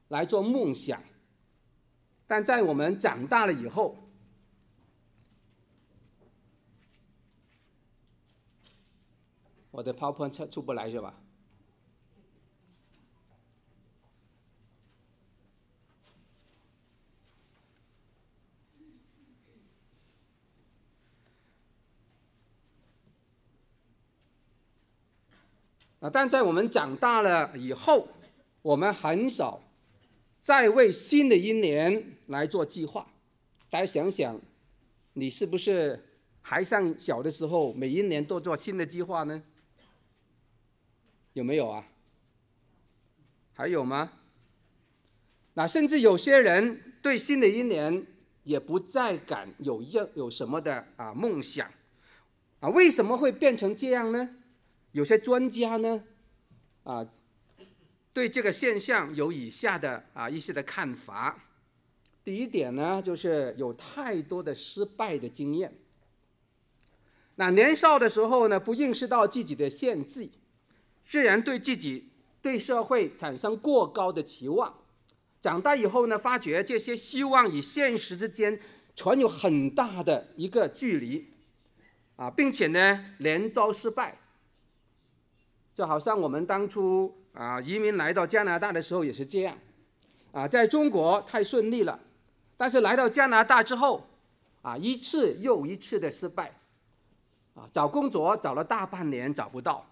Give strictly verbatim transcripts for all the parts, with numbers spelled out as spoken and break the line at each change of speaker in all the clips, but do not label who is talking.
来做梦想，但在我们长大了以后，我的 PowerPoint 出不来是吧？啊，但在我们长大了以后，我们很少再为新的一年来做计划。大家想想，你是不是还像小的时候，每一年都做新的计划呢？有没有啊？还有吗？那甚至有些人对新的一年也不再敢有有什么的啊梦想啊？为什么会变成这样呢？有些专家呢，啊，对这个现象有以下的啊一些的看法。第一点呢，就是有太多的失败的经验。那年少的时候呢，不认识到自己的限制，自然对自己、对社会产生过高的期望。长大以后呢，发觉这些希望与现实之间存有很大的一个距离，啊，并且呢，连遭失败。就好像我们当初啊移民来到加拿大的时候也是这样，啊，在中国太顺利了，但是来到加拿大之后，啊，一次又一次的失败，啊，找工作找了大半年找不到，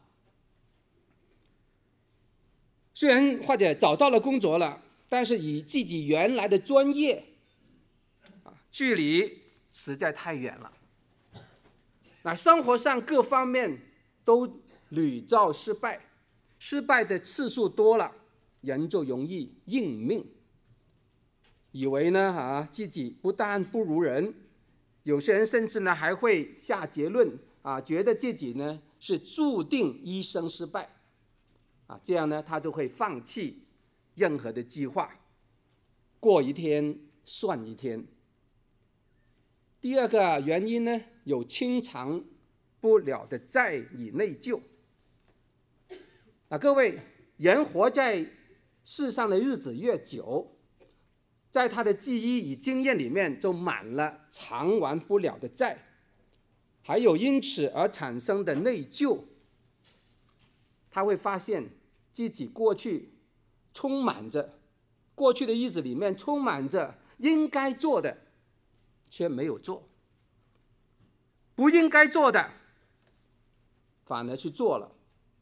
虽然或者找到了工作了，但是与自己原来的专业，啊，距离实在太远了。那生活上各方面都屡遭失败，失败的次数多了，人就容易认命，以为呢啊自己不但不如人，有些人甚至呢还会下结论啊，觉得自己呢是注定一生失败，啊，这样呢他就会放弃任何的计划，过一天算一天。第二个原因呢，有清偿不了的债与内疚。啊，各位，人活在世上的日子越久，在他的记忆与经验里面就满了偿还不了的债，还有因此而产生的内疚。他会发现自己过去充满着，过去的日子里面充满着应该做的，却没有做；不应该做的，反而去做了。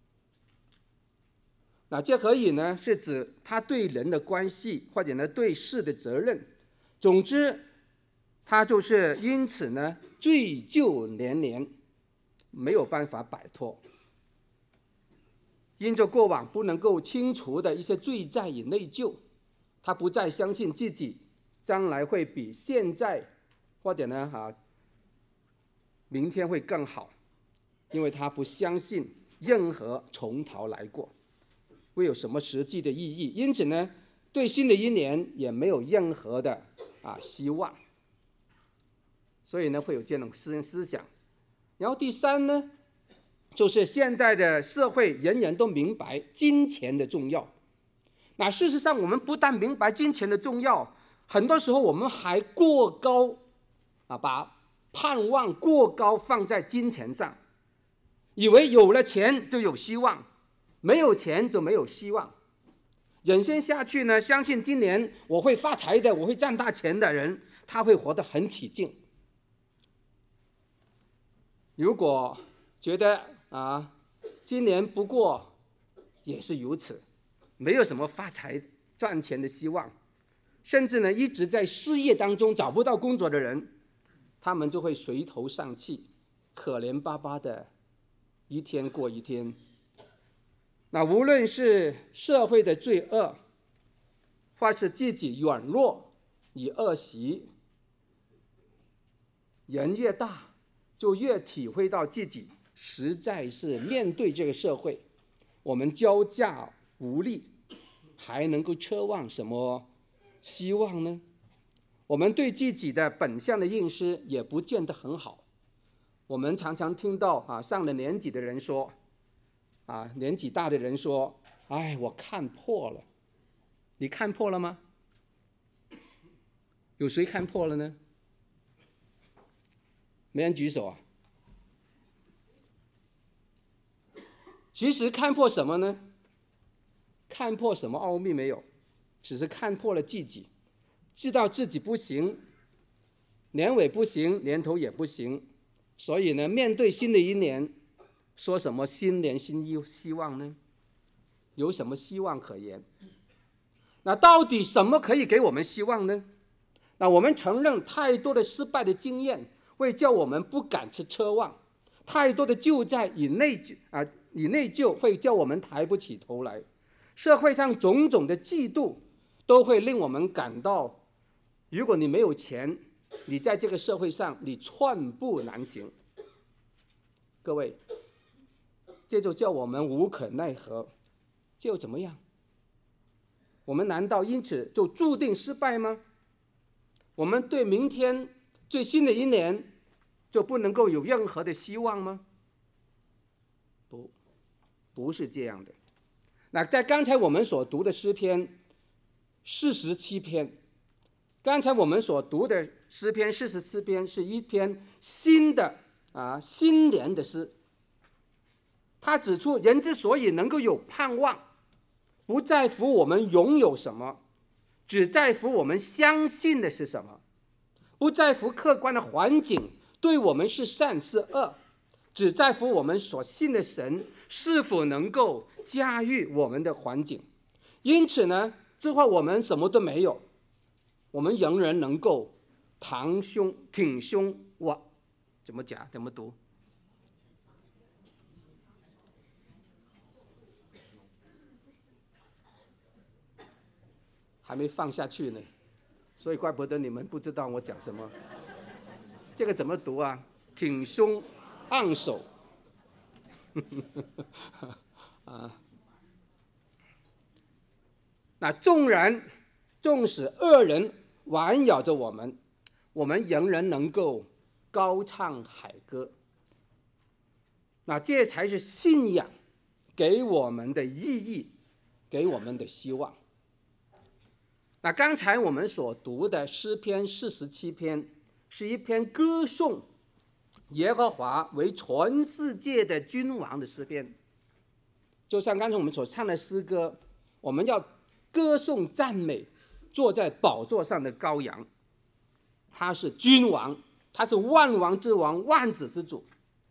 那这可以呢，是指他对人的关系，或者呢对事的责任。总之，他就是因此呢罪疚连连，没有办法摆脱。因着过往不能够清除的一些罪债与内疚，他不再相信自己将来会比现在，或者呢啊明天会更好，因为他不相信任何从头来过会有什么实际的意义，因此呢，对新的一年也没有任何的啊希望，所以呢会有这种思思想。然后第三呢，就是现在的社会人人都明白金钱的重要。那事实上，我们不但明白金钱的重要，很多时候我们还过高啊，把盼望过高放在金钱上，以为有了钱就有希望，没有钱就没有希望。忍心下去呢，相信今年我会发财的，我会赚大钱的人，他会活得很起劲。如果觉得啊，今年不过也是如此，没有什么发财赚钱的希望，甚至呢一直在失业当中找不到工作的人，他们就会垂头丧气，可怜巴巴的一天过一天。那无论是社会的罪恶，或是自己软弱与恶习，人越大就越体会到自己实在是面对这个社会，我们招架无力，还能够奢望什么希望呢？我们对自己的本相的认识也不见得很好。我们常常听到啊，上了年纪的人说，啊，年纪大的人说，哎，我看破了。 你看破了吗？有谁看破了呢？没人举手啊。其实看破什么呢？看破什么奥秘没有，只是看破了自己，知道自己不行，年尾不行，年头也不行，所以呢，面对新的一年，说什么新年新希望呢？有什么希望可言？那到底什么可以给我们希望呢？那我们承认太多的失败的经验会叫我们不敢去奢望，太多的旧债与内疚啊，与内疚会叫我们抬不起头来。社会上种种的嫉妒都会令我们感到，如果你没有钱，你在这个社会上你寸步难行。各位，这就叫我们无可奈何，这又怎么样？我们难道因此就注定失败吗？我们对明天最新的一年就不能够有任何的希望吗？不，不是这样的。那在刚才我们所读的诗篇四十七篇，刚才我们所读的诗篇四十七篇是一篇新的啊新年的诗。他指出，人之所以能够有盼望，不在乎我们拥有什么，只在乎我们相信的是什么；不在乎客观的环境对我们是善是恶，只在乎我们所信的神是否能够驾驭我们的环境。因此呢，这话我们什么都没有，我们仍然能够挺胸挺胸哇，怎么讲？怎么读？还没放下去呢，所以怪不得你们不知道我讲什么。这个怎么读啊？挺胸昂首啊。那纵然纵使恶人环绕着我们，我们仍然能够高唱海歌。那这才是信仰给我们的意义，给我们的希望。那刚才我们所读的诗篇四十七篇是一篇歌颂耶和华为全世界的君王的诗篇。就像刚才我们所唱的诗歌，我们要歌颂赞美坐在宝座上的羔羊，他是君王，他是万王之王，万子之主。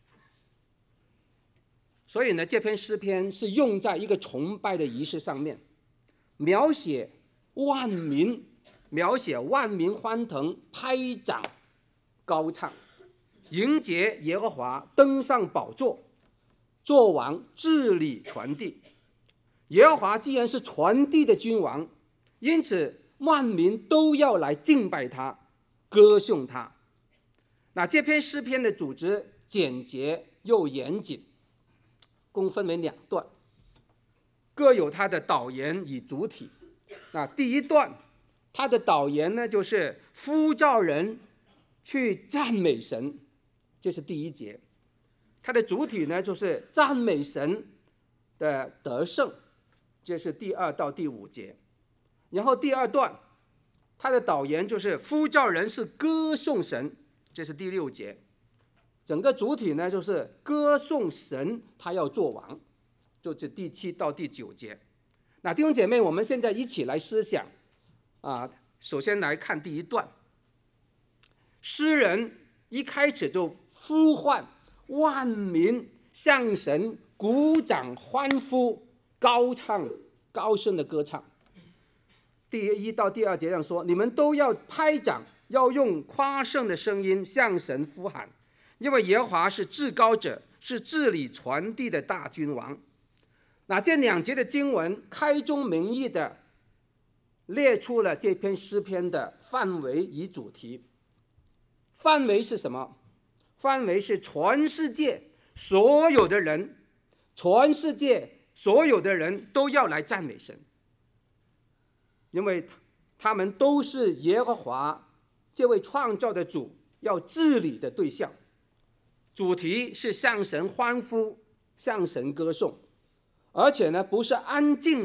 所以呢，这篇诗篇是用在一个崇拜的仪式上面，描写万民，描写万民欢腾，拍掌高唱，迎接耶和华登上宝座，做王治理全地。耶和华既然是全地的君王，因此万民都要来敬拜他，歌颂他。那这篇诗篇的组织简洁又严谨，共分为两段，各有它的导言与主体。那第一段，它的导言呢，就是呼召人去赞美神，这是第一节。它的主体呢，就是赞美神的得胜，这是第二到第五节。然后第二段，它的导言就是呼召人是歌颂神，这是第六节。整个主体呢，就是歌颂神，他要做王，就是第七到第九节。那弟兄姐妹，我们现在一起来思想啊。首先来看第一段，诗人一开始就呼唤万民向神鼓掌欢呼，高唱高声的歌唱。第一到第二节上说，你们都要拍掌，要用夸胜的声音向神呼喊，因为耶和华是至高者，是治理全地的大君王。那这两节的经文开宗明义的列出了这篇诗篇的范围与主题。范围是什么？范围是全世界所有的人，全世界所有的人都要来赞美神，因为他们都是耶和华这位创造的主要治理的对象。主题是向神欢呼，向神歌颂，而且呢，不是安静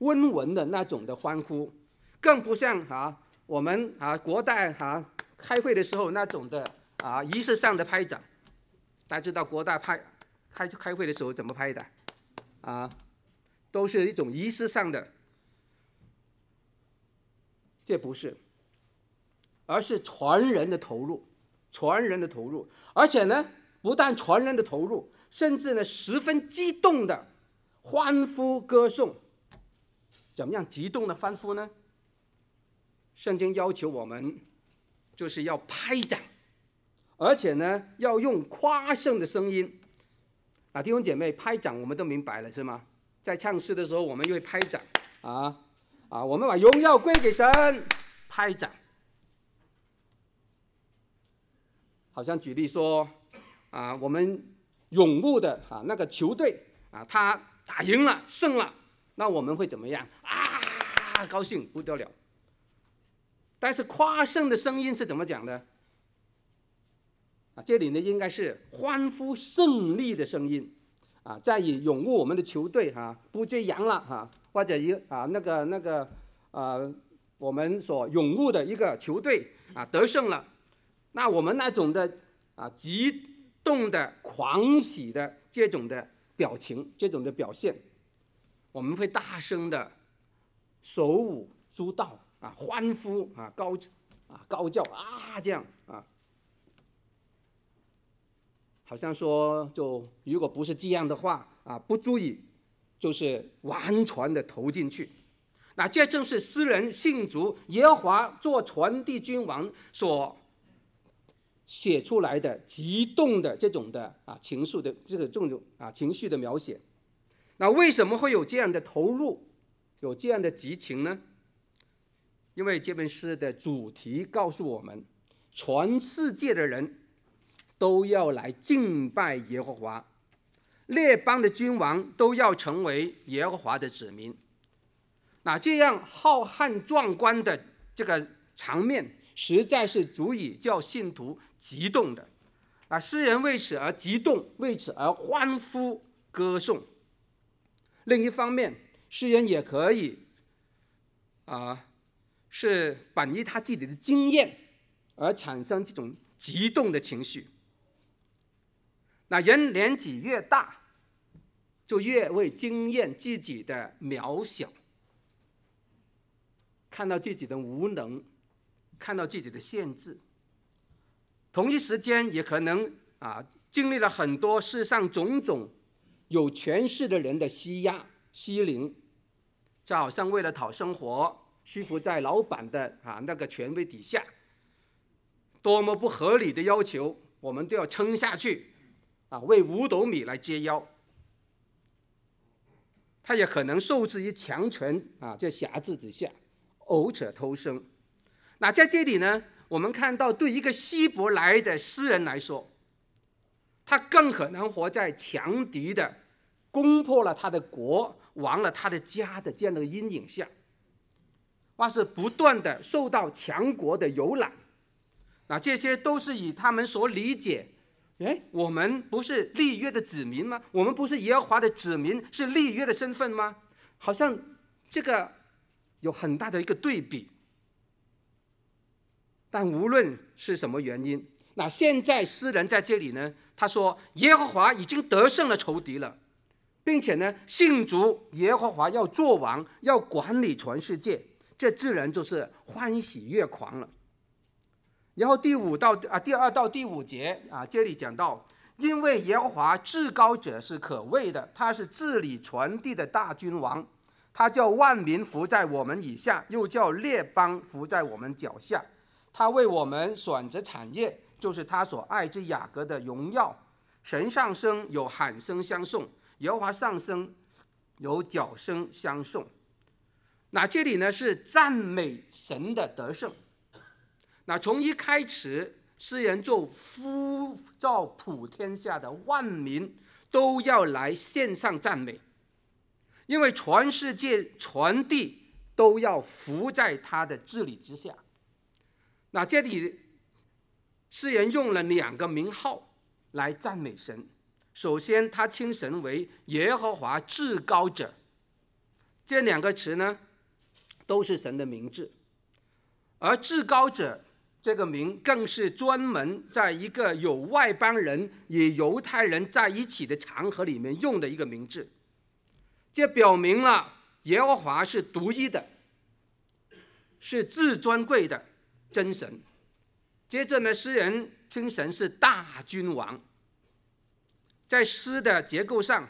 温文的那种的欢呼，更不像啊我们啊国代啊开会的时候那种的啊仪式上的拍掌。大家知道国代拍开开会的时候怎么拍的啊？都是一种仪式上的，这不是，而是全人的投入，全人的投入，而且呢，不但全人的投入，甚至呢十分激动的欢呼歌颂。怎么样激动的欢呼呢？圣经要求我们就是要拍掌，而且呢要用夸胜的声音。啊，弟兄姐妹，拍掌我们都明白了是吗？在唱诗的时候我们就会拍掌啊啊，我们把荣耀归给神，拍掌。好像举例说啊，我们拥护的啊那个球队啊，他打赢了胜了，那我们会怎么样啊？高兴不得了。但是夸胜的声音是怎么讲的啊？这里呢应该是欢呼胜利的声音啊，在以拥护我们的球队啊不追阳了啊，或者一啊那个那个呃我们所拥护的一个球队啊得胜了，那我们那种的啊激动的狂喜的这种的表情，这种的表现，我们会大声的手舞足蹈啊，欢呼啊，高啊高叫啊，这样啊，好像说，就如果不是这样的话啊，不足以就是完全的投进去。那这正是诗人信主耶和华做全地君王所写出来的激动的这种的啊情绪的这个这种啊情绪的描写。那为什么会有这样的投入，有这样的激情呢？因为这本诗的主题告诉我们，全世界的人都要来敬拜耶和华，列邦的君王都要成为耶和华的子民。那这样浩瀚壮观的这个场面，实在是足以叫信徒激动的。啊，诗人为此而激动，为此而欢呼歌颂。另一方面，诗人也可以啊，是本于他自己的经验而产生这种激动的情绪。那人年纪越大，就越会经验自己的渺小，看到自己的无能，看到自己的限制。同一时间也可能啊，经历了很多世上种种有权势的人的欺压欺凌，就好像为了讨生活，屈服在老板的啊那个权威底下，多么不合理的要求，我们都要撑下去啊，为五斗米来接腰。他也可能受制于强权啊这辖制之下，偶扯偷生。那在这里呢，我们看到对一个希伯来的诗人来说，他更可能活在强敌的攻破了他的国，亡了他的家的这样的阴影下，或是不断的受到强国的游览。那这些都是以他们所理解，哎，我们不是立约的子民吗？我们不是耶和华的子民，是立约的身份吗？好像这个有很大的一个对比。但无论是什么原因，那现在诗人在这里呢，他说耶和华已经得胜了仇敌了，并且呢，信主耶和华要做王，要管理全世界，这自然就是欢喜越狂了。然后第五到啊第二到第五节啊，这里讲到，因为耶和华至高者是可畏的，他是治理全地的大君王，他叫万民服在我们以下，又叫列邦服在我们脚下。他为我们选择产业，就是他所爱之雅各的荣耀。神上升有喊声相送，耶和华上升有角声相送。那这里呢是赞美神的得胜。那从一开始，诗人就呼召普天下的万民都要来献上赞美，因为全世界全地都要服在他的治理之下。那这里诗人用了两个名号来赞美神。首先他称神为耶和华至高者， 这两个词呢，都是神的名字，而至高者这个名更是专门在一个有外邦人与犹太人在一起的场合里面用的一个名字。这表明了耶和华是独一的，是至尊贵的真神。接着呢，诗人称神是大君王。在诗的结构上，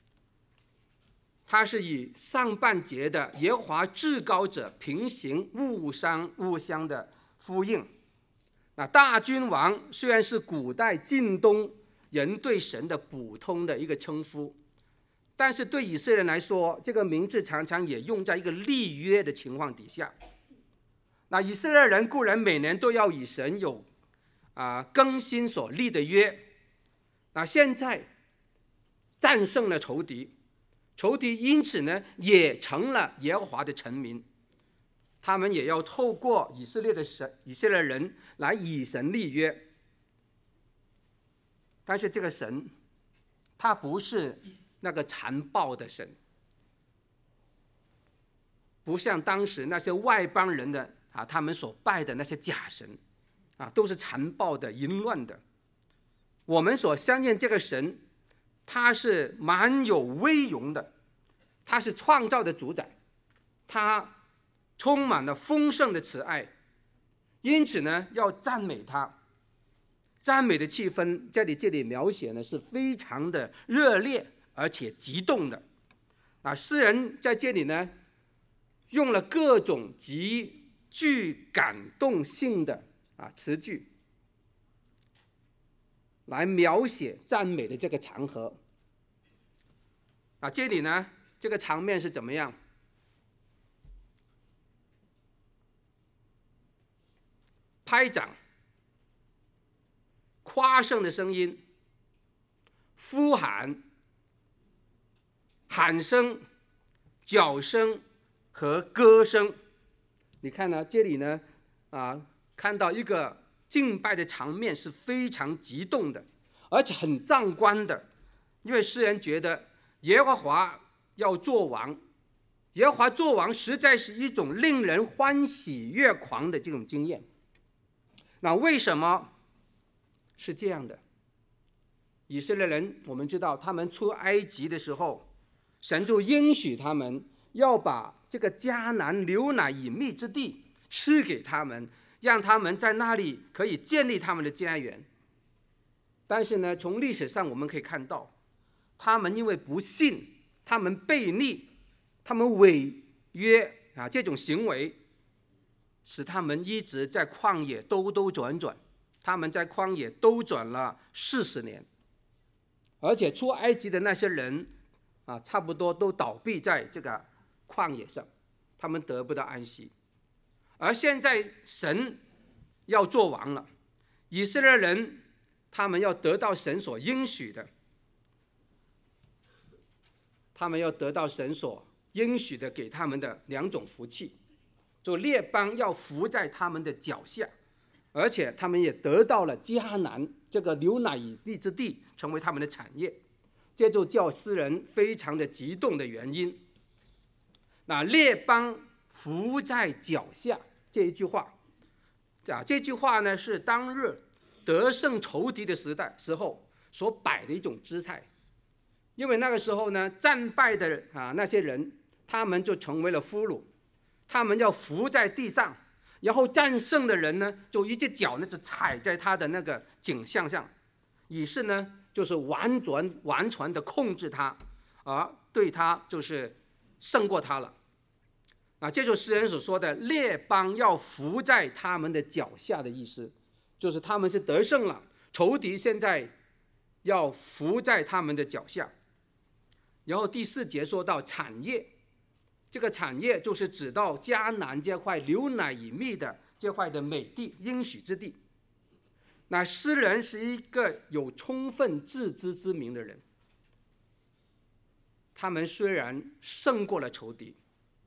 它是以上半节的耶和华至高者平行互相互相的呼应。那大君王虽然是古代近东人对神的普通的一个称呼，但是对以色列人来说，这个名字常常也用在一个立约的情况底下。那以色列人固然每年都要与神有啊、更新所立的约，那现在战胜了仇敌，仇敌因此呢也成了耶和华的臣民，他们也要透过以色列的神以色列人来与神立约。但是这个神他不是那个残暴的神，不像当时那些外邦人的啊，他们所拜的那些假神啊，都是残暴的、淫乱的。我们所相信这个神，他是蛮有威容的，他是创造的主宰，他充满了丰盛的慈爱，因此呢，要赞美他。赞美的气氛，这里这里描写呢是非常的热烈而且激动的。啊，诗人在这里呢，用了各种极具感动性的啊词句，来描写赞美的这个场合。啊，这里呢，这个场面是怎么样？拍掌、夸胜的声音、呼喊、喊声、叫声和歌声。你看呢？这里呢，啊，看到一个敬拜的场面是非常激动的，而且很壮观的。因为诗人觉得耶和华要做王，耶和华做王实在是一种令人欢喜悦狂的这种经验。那为什么是这样的？以色列人，我们知道他们出埃及的时候，神就应许他们要把这个迦南流奶与蜜之地赐给他们，让他们在那里可以建立他们的家园。但是呢，从历史上我们可以看到，他们因为不信，他们悖逆，他们违约啊，这种行为使他们一直在旷野兜兜转转。他们在旷野兜转了四十年，而且出埃及的那些人啊，差不多都倒闭在这个旷野上，他们得不到安息。而现在神要做王了，以色列人他们要得到神所应许的，他们要得到神所应许的给他们的两种福气，就列邦要服在他们的脚下，而且他们也得到了迦南这个流奶与蜜之地成为他们的产业，这就叫诗人非常的激动的原因。那列邦服在脚下这一句话，啊，这句话呢是当日得胜仇敌的时代时候所摆的一种姿态，因为那个时候呢，战败的啊那些人，他们就成为了俘虏，他们要伏在地上。然后战胜的人呢，就一只脚呢就踩在他的那个颈项上，于是呢就是完全完全的控制他，而对他就是胜过他了。啊，这就是诗人所说的列邦要伏在他们的脚下的意思，就是他们是得胜了，仇敌现在要伏在他们的脚下。然后第四节说到产业。这个产业就是指到迦南这块流奶与蜜的这块的美地，应许之地。那诗人是一个有充分自知之明的人，他们虽然胜过了仇敌，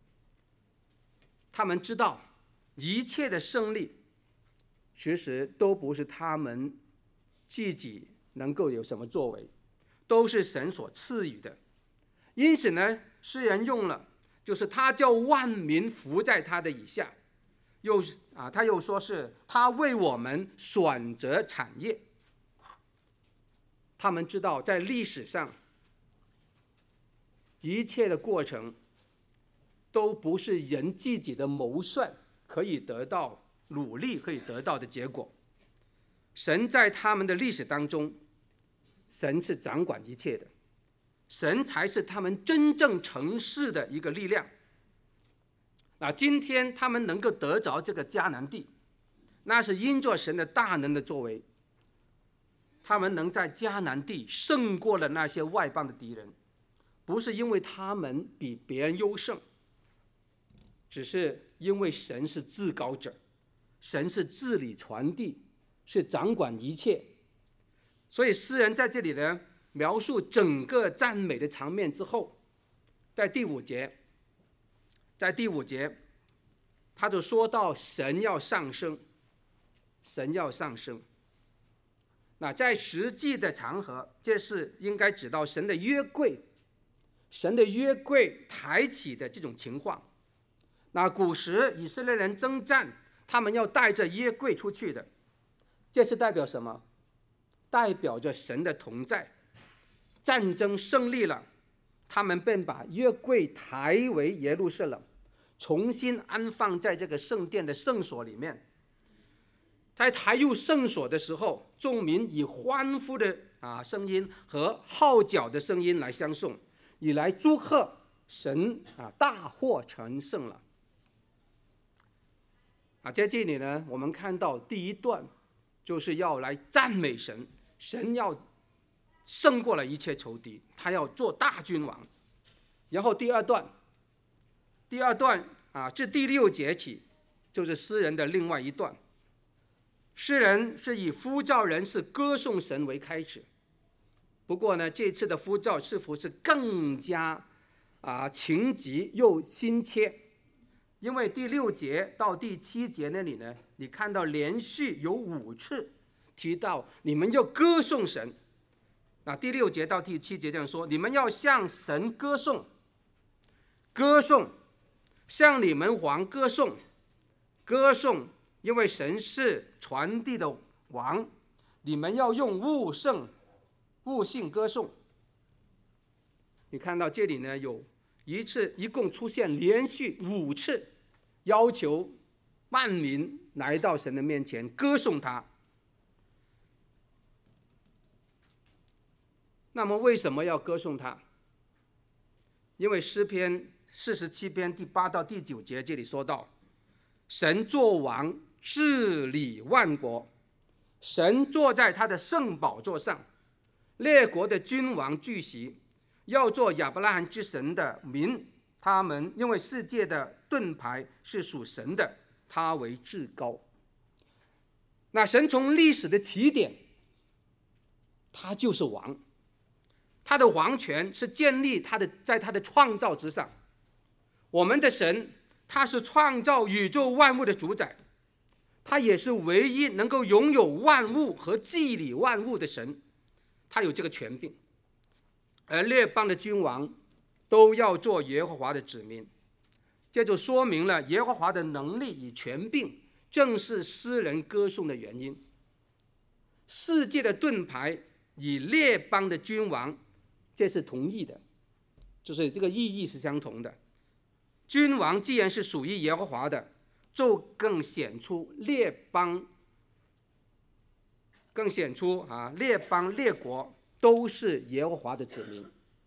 他们知道一切的胜利其实都不是他们自己能够有什么作为，都是神所赐予的。因此呢，诗人用了就是他叫万民服在他的以下，又啊，他又说是他为我们选择产业。他们知道在历史上一切的过程都不是人自己的谋算可以得到努力可以得到的结果。神在他们的历史当中，神是掌管一切的，神才是他们真正成事的一个力量。那今天他们能够得着这个迦南地，那是因着神的大能的作为。他们能在迦南地胜过了那些外邦的敌人，不是因为他们比别人优胜，只是因为神是至高者，神是治理传递，是掌管一切。所以诗人在这里呢描述整个赞美的场面之后，在第五节，在第五节他就说到神要上升，神要上升。那在实际的场合，这是应该指到神的约柜，神的约柜抬起的这种情况。那古时以色列人征战，他们要带着约柜出去的，这是代表什么？代表着神的同在。战争胜利了，他们便把约柜抬为耶路撒冷，重新安放在这个圣殿的圣所里面。在抬入圣所的时候，众民以欢呼的啊声音和号角的声音来相送，以来祝贺神啊大获成胜了。啊，在这里呢，我们看到第一段就是要来赞美神，神要胜过了一切仇敌，他要做大君王。然后第二段，第二段啊，至第六节起，就是诗人的另外一段。诗人是以呼召人是歌颂神为开始，不过呢，这次的呼召似乎是更加啊情急又心切，因为第六节到第七节那里呢，你看到连续有五次提到你们要歌颂神。那第六节到第七节这样说：你们要向神歌颂，歌颂，向你们王歌颂，歌颂。因为神是传递的王，你们要用悟圣、悟性歌颂。你看到这里呢，有一次一共出现连续五次，要求万民来到神的面前歌颂他。那么为什么要歌颂他？因为诗篇四十七篇第八到第九节这里说到，神作王治理万国，神坐在他的圣宝座上，列国的君王聚集，要做亚伯拉罕之神的民。他们因为世界的盾牌是属神的，他为至高。那神从历史的起点，他就是王，他的王权是建立他的在他的创造之上。我们的神，他是创造宇宙万物的主宰，他也是唯一能够拥有万物和治理万物的神，他有这个权柄。而列邦的君王都要做耶和华的子民，这就说明了耶和华的能力与权柄正是诗人歌颂的原因。世界的盾牌与列邦的君王，这是同义的，就是这个意义是相同的。君王既然是属于耶和华的，就更显出列邦，更显出啊列邦列国都是耶和华的子民。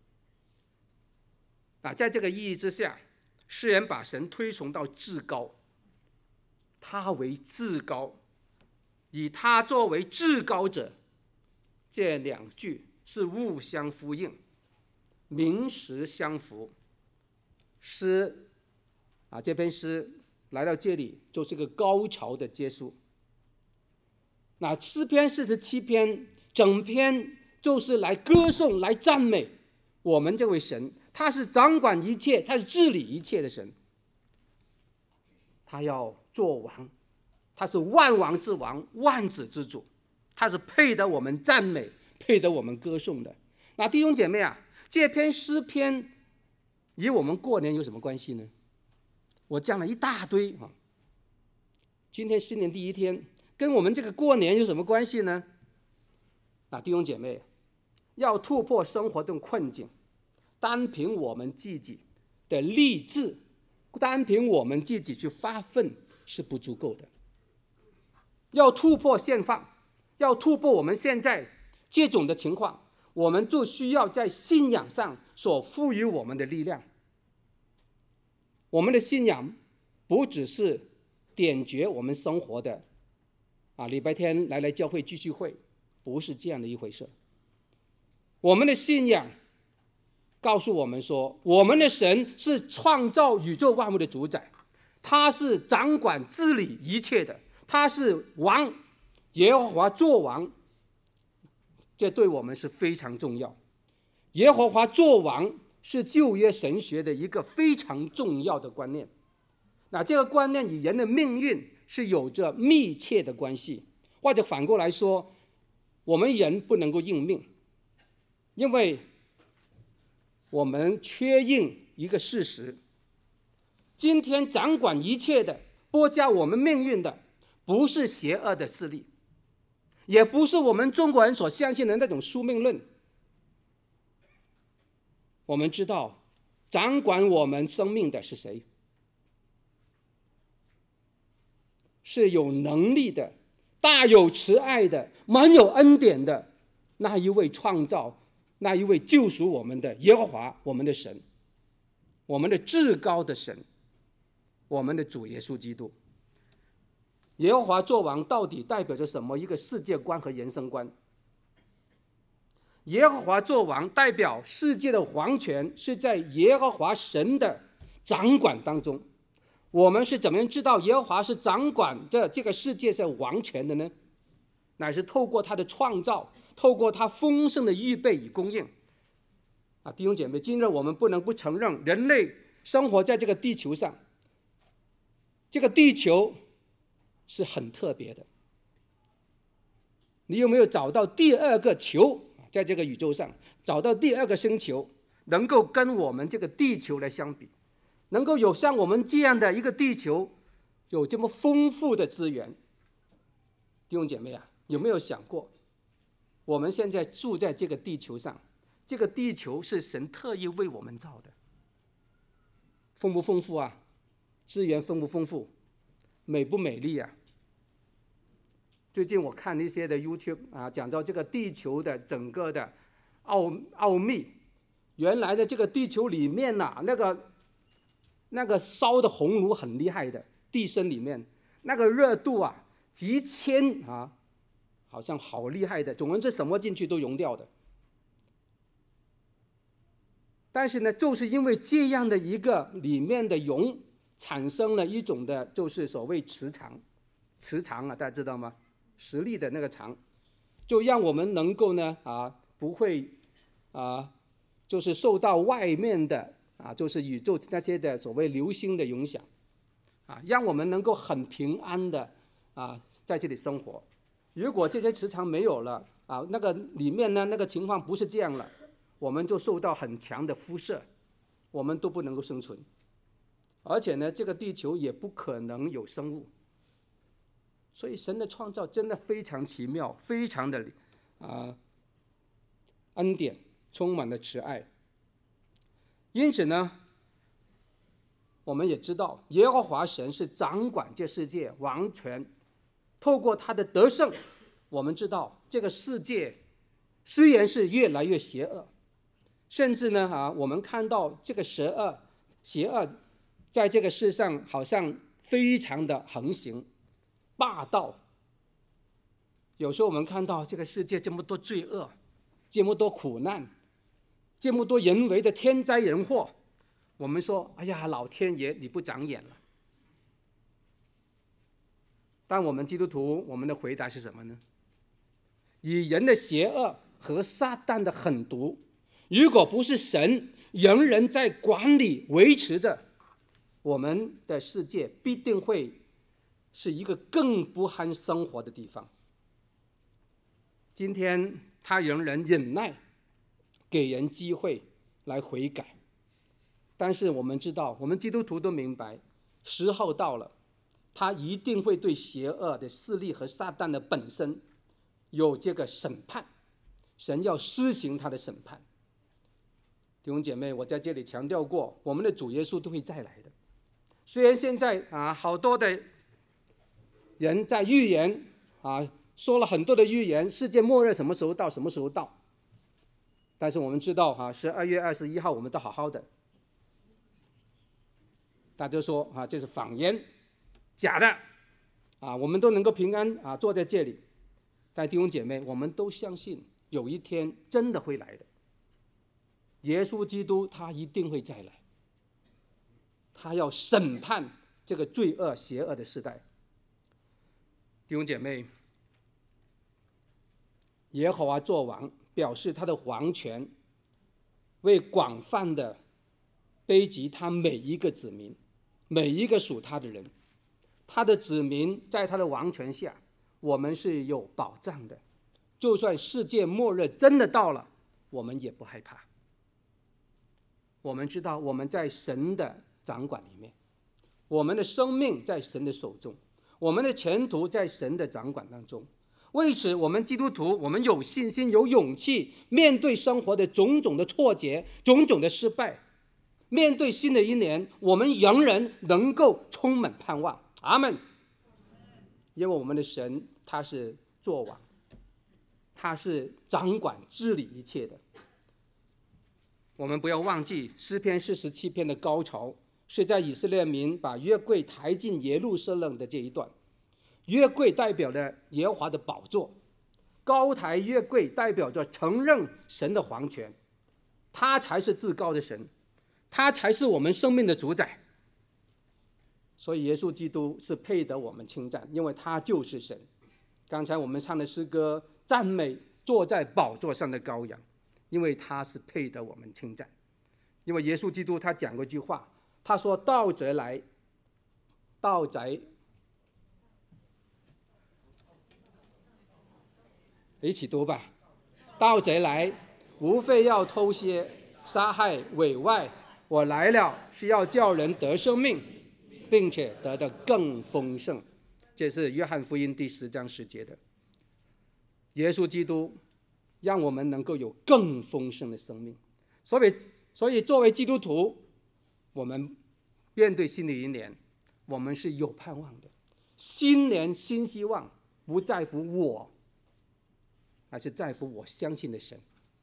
啊，在这个意义之下，诗人把神推崇到至高，他为至高，以他作为至高者，这两句是互相呼应，名实相符。诗啊，这篇诗来到这里就是个高潮的结束。那诗篇四十七篇整篇就是来歌颂、来赞美我们这位神，他是掌管一切，他是治理一切的神，他要做王，他是万王之王，万子之主，他是配得我们赞美、配得我们歌颂的。那弟兄姐妹啊，这篇诗篇与我们过年有什么关系呢？我讲了一大堆啊。今天新年第一天，跟我们这个过年有什么关系呢？啊，弟兄姐妹，要突破生活的困境，单凭我们自己的励志，单凭我们自己去发奋是不足够的。要突破现况，要突破我们现在这种的情况，我们就需要在信仰上所赋予我们的力量。我们的信仰不只是点缀我们生活的啊，礼拜天来来教会聚聚会，不是这样的一回事。我们的信仰告诉我们说，我们的神是创造宇宙万物的主宰，他是掌管治理一切的，他是王，耶和华作王，这对我们是非常重要。耶和华作王是旧约神学的一个非常重要的观念。那这个观念与人的命运是有着密切的关系，或者反过来说，我们人不能够应命，因为我们确认一个事实：今天掌管一切的、拨加我们命运的，不是邪恶的势力，也不是我们中国人所相信的那种宿命论。我们知道，掌管我们生命的是谁？是有能力的、大有慈爱的、满有恩典的那一位创造、那一位救赎我们的耶和华，我们的神，我们的至高的神，我们的主耶稣基督。耶和华作王到底代表着什么一个世界观和人生观？耶和华作王代表世界的皇权是在耶和华神的掌管当中。我们是怎么样知道耶和华是掌管着这个世界上王权的呢？乃是透过他的创造，透过他丰盛的预备与供应。啊，弟兄姐妹，今日我们不能不承认，人类生活在这个地球上，这个地球是很特别的。你有没有找到第二个球，在这个宇宙上找到第二个星球，能够跟我们这个地球来相比，能够有像我们这样的一个地球，有这么丰富的资源？弟兄姐妹啊，有没有想过，我们现在住在这个地球上，这个地球是神特意为我们造的，丰不丰富啊？资源丰不丰富？美不美丽啊？最近我看一些的 YouTube 啊，讲到这个地球的整个的奥奥秘。原来的这个地球里面啊，那个那个烧的红炉很厉害的，地深里面那个热度啊，几千啊，好像好厉害的，总之什么进去都融掉的。但是呢，就是因为这样的一个里面的熔，产生了一种的，就是所谓磁场，磁场啊，大家知道吗？实力的那个场，就让我们能够呢啊不会啊就是受到外面的啊就是宇宙那些的所谓流星的影响啊，让我们能够很平安的啊在这里生活。如果这些磁场没有了啊，那个里面呢那个情况不是这样了，我们就受到很强的辐射，我们都不能够生存，而且呢这个地球也不可能有生物。所以神的创造真的非常奇妙，非常的啊恩典，充满了慈爱。因此呢，我们也知道耶和华神是掌管这世界王权，透过他的得胜，我们知道这个世界虽然是越来越邪恶，甚至呢啊，我们看到这个邪恶邪恶在这个世上好像非常的横行霸道。有时候我们看到这个世界这么多罪恶，这么多苦难，这么多人为的天灾人祸，我们说哎呀，老天爷你不长眼了。但我们基督徒，我们的回答是什么呢？以人的邪恶和撒旦的狠毒，如果不是神仍然在管理维持着，我们的世界必定会是一个更不堪生活的地方。今天他仍然忍耐，给人机会来悔改， 但是我们知道，我们基督徒都明白，时候到了，他一定会对邪恶的势力和撒旦的本身有这个审判，神要施行他的审判。弟兄姐妹，我在这里强调过，我们的主耶稣都会再来的。虽然现在啊，好多的人在预言啊，说了很多的预言，世界末日什么时候到，什么时候到。但是我们知道啊，十二月二十一号我们都好好的，大家说啊，这是谎言，假的啊，我们都能够平安啊坐在这里。但弟兄姐妹，我们都相信有一天真的会来的。耶稣基督他一定会再来，他要审判这个罪恶邪恶的时代。弟兄姐妹，耶和华作王，表示他的皇权，为广泛的背及他每一个子民，每一个属他的人。他的子民在他的王权下，我们是有保障的。就算世界末日真的到了，我们也不害怕。我们知道我们在神的掌管里面，我们的生命在神的手中，我们的前途在神的掌管当中。为此，我们基督徒，我们有信心、有勇气，面对生活的种种的挫折、种种的失败，面对新的一年，我们仍然能够充满盼望。阿们。因为我们的神他是作王，他是掌管治理一切的。我们不要忘记诗篇四十七篇的高潮是在以色列民把约柜抬进耶路撒冷的这一段。约柜代表了耶和华的宝座，高抬约柜代表着承认神的皇权，他才是至高的神，他才是我们生命的主宰。所以耶稣基督是配得我们称赞，因为他就是神。刚才我们唱的诗歌赞美坐在宝座上的羔羊，因为他是配得我们称赞。因为耶稣基督他讲过一句话，他说盗贼来，盗贼一起读吧，盗贼来，无非要偷窃、杀害、毁坏，我来了是要叫人得生命，并且得的更丰盛。这是约翰福音第十章十节的。耶稣基督让我们能够有更丰盛的生命。所以所以作为基督徒，我们面对新的一年，我们是有盼望的。新年新希望，不在乎我，而是在乎我相信的神。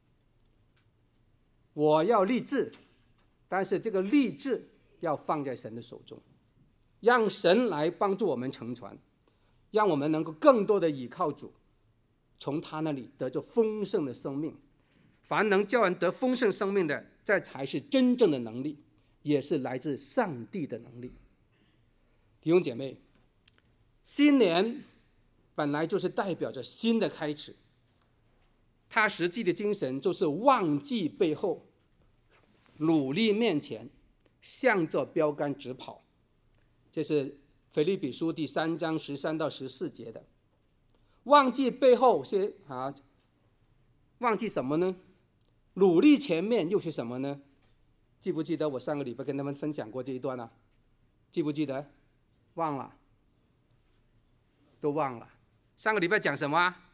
我要立志，但是这个立志要放在神的手中，让神来帮助我们成全，让我们能够更多的倚靠主，从他那里得着丰盛的生命。凡能叫人得丰盛生命的，这才是真正的能力，也是来自上帝的能力。弟兄姐妹，新年本来就是代表着新的开始，它实际的精神就是忘记背后，努力面前，向着标杆直跑。这是腓立比书第三章十三到十四节的。忘记背后是啊，忘记什么呢？努力前面又是什么呢？记不记得我上个礼拜跟他们分享过这一段啊？记不记得？忘了，都忘了。上个礼拜讲什么啊？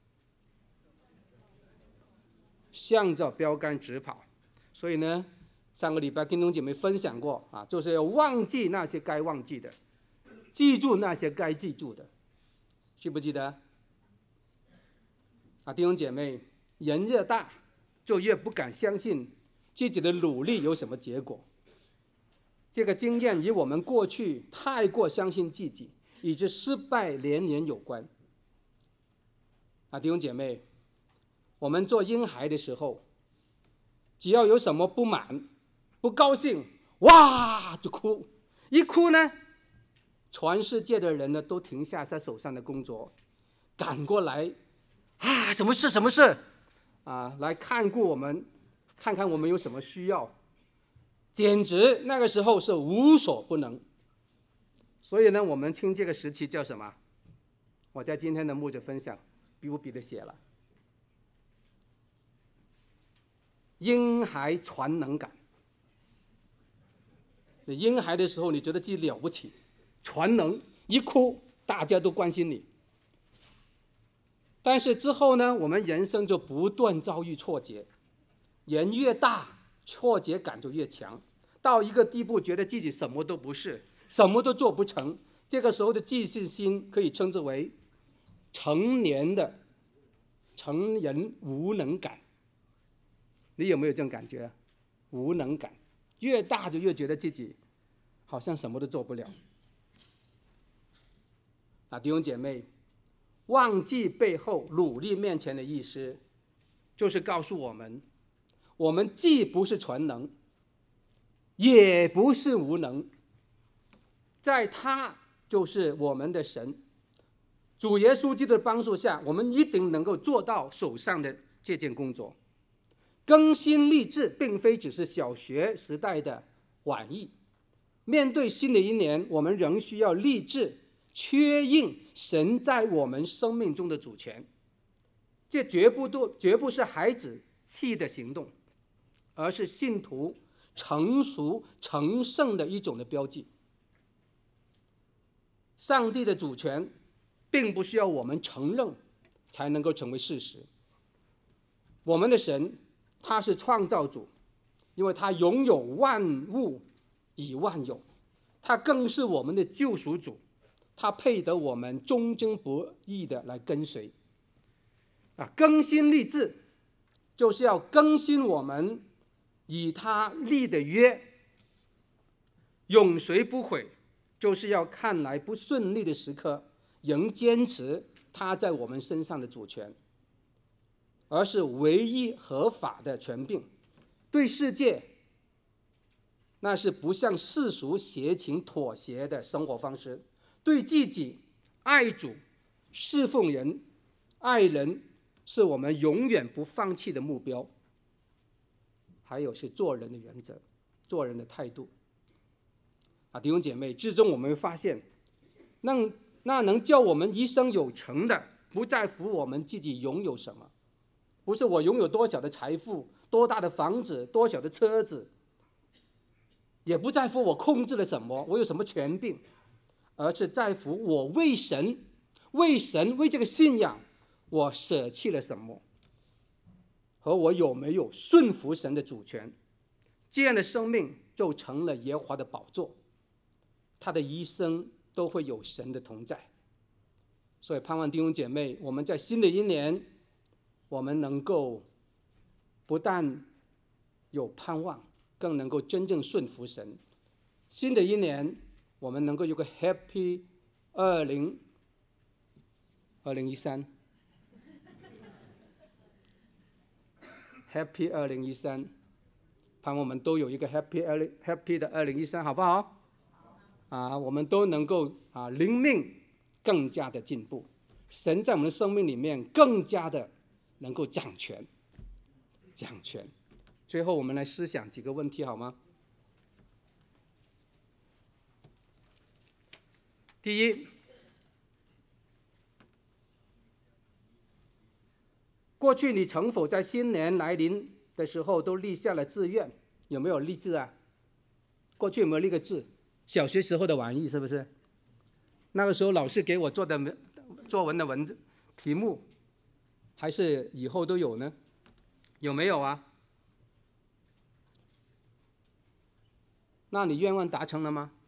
向着标杆直跑。所以呢，上个礼拜跟弟兄姐妹分享过啊，就是要忘记那些该忘记的，记住那些该记住的，记不记得？啊，弟兄姐妹，人越大，就越不敢相信自己的努力有什么结果。这个经验与我们过去太过相信自己，以致失败连连有关。啊，弟兄姐妹，我们做婴孩的时候，只要有什么不满、不高兴，哇就哭，一哭呢，全世界的人呢都停下他手上的工作，赶过来，啊，什么事什么事啊，来看顾我们，看看我们有什么需要，简直那个时候是无所不能。所以呢，我们称这个时期叫什么？我在今天的牧者分享比不比的写了，婴孩全能感。 你婴孩的时候，你觉得自己了不起，全能，一哭大家都关心你。但是之后呢，我们人生就不断遭遇挫折，人越大，挫折感就越强，到一个地步，觉得自己什么都不是，什么都做不成。这个时候的自信心可以称之为成年的成人无能感。你有没有这种感觉？无能感，越大就越觉得自己好像什么都做不了。啊，弟兄姐妹，忘记背后，努力面前的意思，就是告诉我们，我们既不是全能，也不是无能，在他就是我们的神，主耶稣基督的帮助下，我们一定能够做到手上的这件工作。更新立志并非只是小学时代的玩意，面对新的一年，我们仍需要立志确认神在我们生命中的主权。这绝不都绝不是孩子气的行动，而是信徒成熟成圣的一种的标记。上帝的主权并不需要我们承认才能够成为事实。我们的神他是创造主，因为他拥有万物以万有，他更是我们的救赎主，他配得我们忠贞不移的来跟随。啊，更新立志就是要更新我们以他立的约，永随不悔，就是要看来不顺利的时刻，仍坚持他在我们身上的主权，而是唯一合法的权柄。对世界，那是不向世俗邪情妥协的生活方式；对自己，爱主、侍奉人、爱人，是我们永远不放弃的目标。还有是做人的原则，做人的态度。啊，弟兄姐妹，最终我们会发现，那那能叫我们一生有成的，不在乎我们自己拥有什么，不是我拥有多少的财富、多大的房子、多小的车子，也不在乎我控制了什么，我有什么权柄，而是在乎我为神、为神、为这个信仰，我舍弃了什么，和我有没有顺服神的主权。这样的生命就成了耶和华的宝座，他的一生都会有神的同在。所以盼望弟兄姐妹，我们在新的一年，我们能够不但有盼望，更能够真正顺服神。新的一年，我们能够有个 Happy 二零二零一三 Happy 二零一三，盼望我们都有一个 Happy 二零 Happy 的二零一三，好不好？啊，我们都能够啊灵命更加的进步，神在我们的生命里面更加的能够掌权，掌权。最后，我们来思想几个问题，好吗？第一，过去你曾否在新年来临的时候都立下了志愿？有没有立志啊？过去有没有立个志？小学时候的玩意是不是？那个时候老师给我做的作文的文题目，还是以后都有呢？有没有啊？那你愿望达成了吗？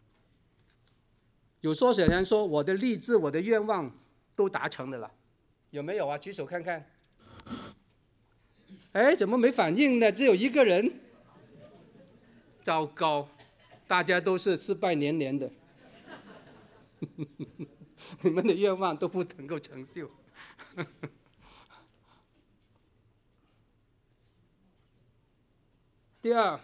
有说有人说我的立志、我的愿望都达成了啦，有没有啊？举手看看。哎，怎么没反应呢？只有一个人。糟糕，大家都是失败连连的。你们的愿望都不能够成就。第二，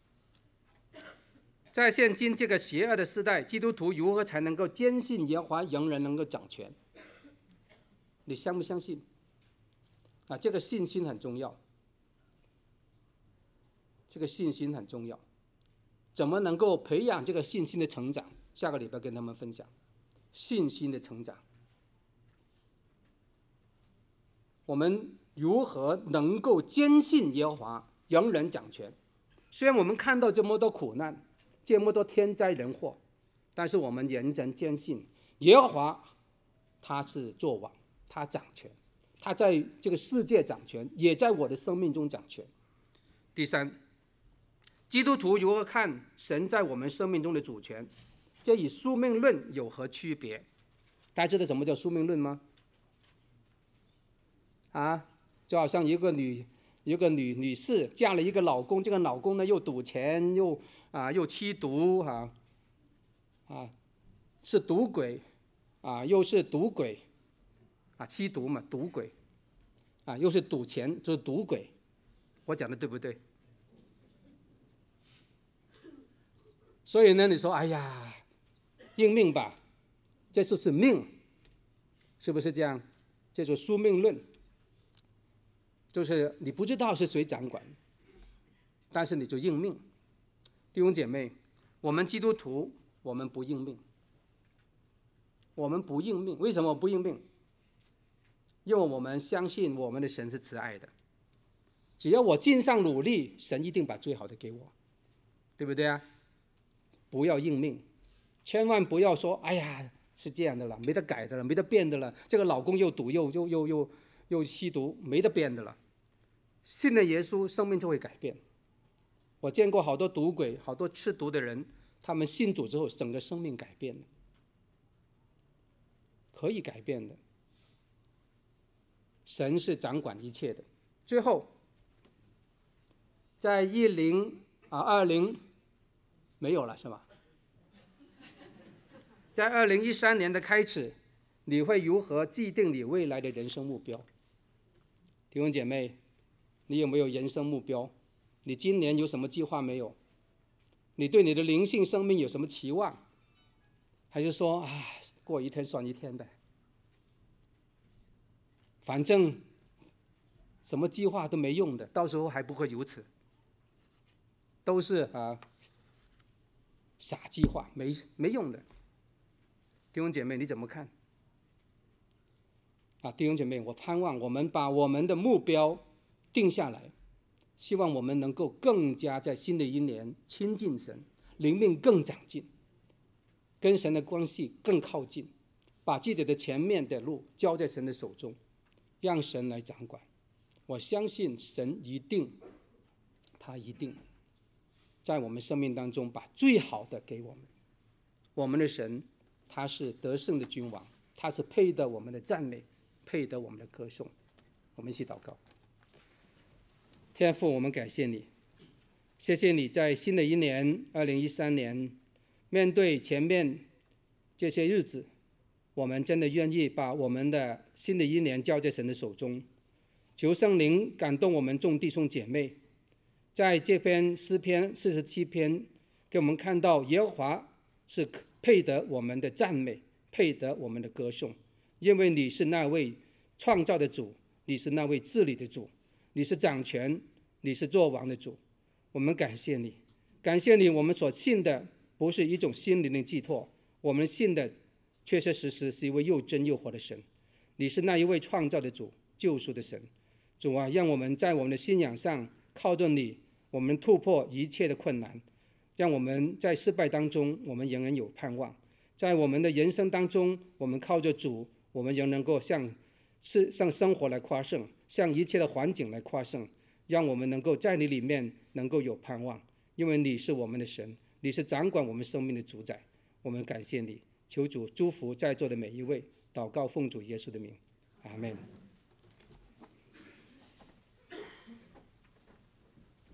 在现今这个邪恶的时代，基督徒如何才能够坚信耶和华仍然能够掌权？你相不相信？啊，这个信心很重要。这个信心很重要。怎么能够培养这个信心的成长？下个礼拜跟他们分享信心的成长。我们如何能够坚信耶和华仍然掌权？虽然我们看到这么多苦难， 这么多天灾人祸，但是我们仍然坚信耶和华他是作王，他掌权，他在这个世界掌权，也在我的生命中掌权。第三，基督徒如何看神在我们生命中的主权？这与宿命论有何区别？大家知道什么叫宿命论吗？啊，就好像一个女一个女女士嫁了一个老公，这个老公呢又赌钱，又啊又吸毒啊啊是赌鬼啊，又是赌鬼啊，吸毒嘛，赌鬼啊，又是赌钱，就是赌鬼。我讲的对不对？所以呢，你说，哎呀，应命吧，这就是命，是不是这样？这就是宿命论，就是你不知道是谁掌管，但是你就应命。弟兄姐妹，我们基督徒，我们不应命，我们不应命。为什么不应命？因为我们相信我们的神是慈爱的，只要我尽上努力，神一定把最好的给我，对不对啊？不要应命，千万不要说，哎呀，是这样的了，没得改的了，没得变的了。这个老公又赌又又又又又吸毒，没得变的了。信了耶稣，生命就会改变。我见过好多赌鬼，好多吃毒的人，他们信主之后，整个生命改变了，可以改变的。神是掌管一切的。最后，在一零啊二零没有了是吧？在二零一三年的开始，你会如何制定你未来的人生目标？弟兄姐妹，你有没有人生目标？你今年有什么计划没有？你对你的灵性生命有什么期望？还是说，啊，过一天算一天呗？反正什么计划都没用的，到时候还不会如此，都是啊傻计划，没没用的。弟兄姐妹，你怎么看？啊，弟兄姐妹，我盼望我们把我们的目标定下来，希望我们能够更加在新的一年亲近神，灵命更长进，跟神的关系更靠近，把自己的前面的路交在神的手中，让神来掌管。我相信神一定，他一定在我们生命当中把最好的给我们。我们的神，他是得胜的君王，他是配得我们的赞美，配得我们的歌颂。我们一起祷告。天父，我们感谢你，谢谢你在新的一年二零一三年，面对前面这些日子，我们真的愿意把我们的新的一年交在神的手中。求圣灵感动我们众弟兄姐妹，在这篇诗篇四十七篇，给我们看到耶和华是配得我们的赞美，配得我们的歌颂，因为你是那位创造的主，你是那位治理的主，你是掌权，你是作王的主。我们感谢你，感谢你，我们所信的不是一种心灵的寄托，我们信的确确实实是一位又真又活的神。你是那一位创造的主，救赎的神。主啊，让我们在我们的信仰上靠着你，我们突破一切的困难，让我们在失败当中，我们仍然有盼望。在我们的人生当中，我们靠着主，我们仍能够向向生活来夸胜，向一切的环境来夸胜，让我们能够在你里面能够有盼望，因为你是我们的神，你是掌管我们生命的主宰。我们感谢你，求主祝福在座的每一位，祷告奉主耶稣的名，阿们。